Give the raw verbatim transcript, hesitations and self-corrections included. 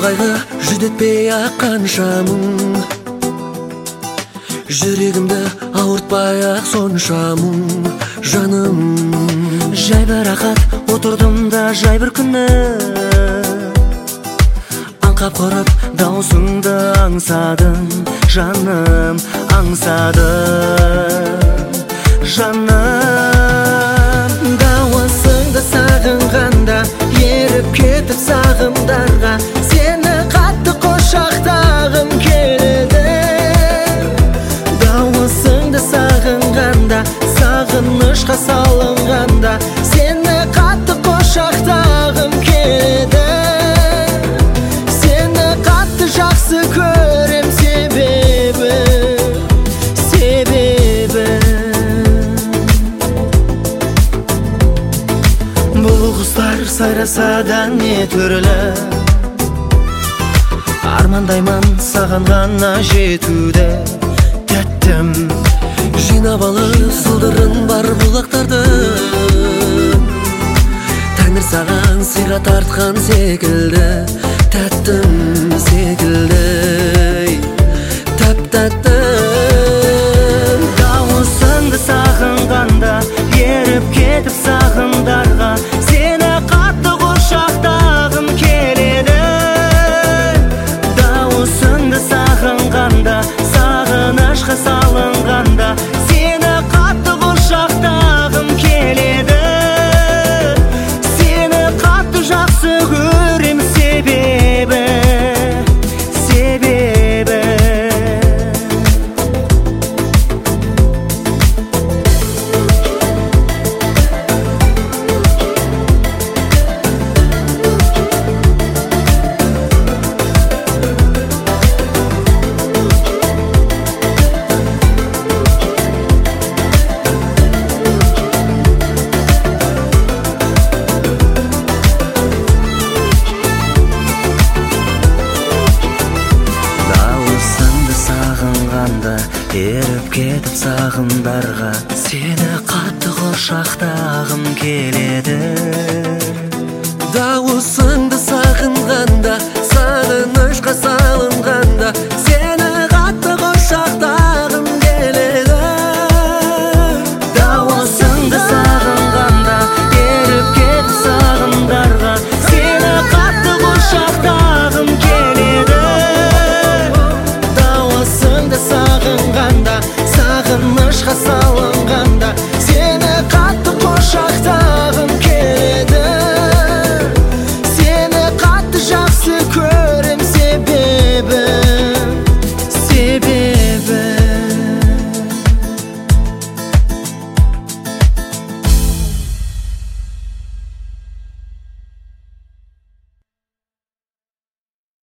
кайгы жүдетпей аккан шамың, жүрегімді ауыртпай ақ сонша мұң жаным. Жай бір рахат отырдым да жай бір күні, аңқап құрып даусыңды аңсадым жаным, аңсадым жаным. Дауысыңды сағынғанда еріп кетіп сағымдарға, сені қатты құшақтағым келеді. Дауысыңды сағынғанда, сағынышқа салынғанда, сені қатты құшақтағым келеді. Сені қатты жақсы көрем себебі, себебі бұл құстар сайраса да не түрлі, армандаймын саған ғана жетуді. Тәттім жинап алып сылдырын бар бұлақтарды, Тәңір саған сыйға тартқан секілді, тәттім секілді, тәп-тәттім. Дауысыңды сағынғанда еріп кетіп сағымдарға, сені қатты құшақтағым келеді. Дауысыңды сағынғанда, сағынышқа салынғанда, сені қатты құшақтағым келеді. Сені қатты жақсы көрем себебі, себебі еріп кетіп сағымдарға, сені қатты құшақтағым келеді. Дауысыңды сағынғанда, сағынышқа салынғанда, сені қатты құшақтағым келеді. Дауысыңды сағынғанда, еріп кетіп сағымдарға, сені қатты құшақтағым келеді. Дауысыңды сағынғанда, сағынышқа салынғанда,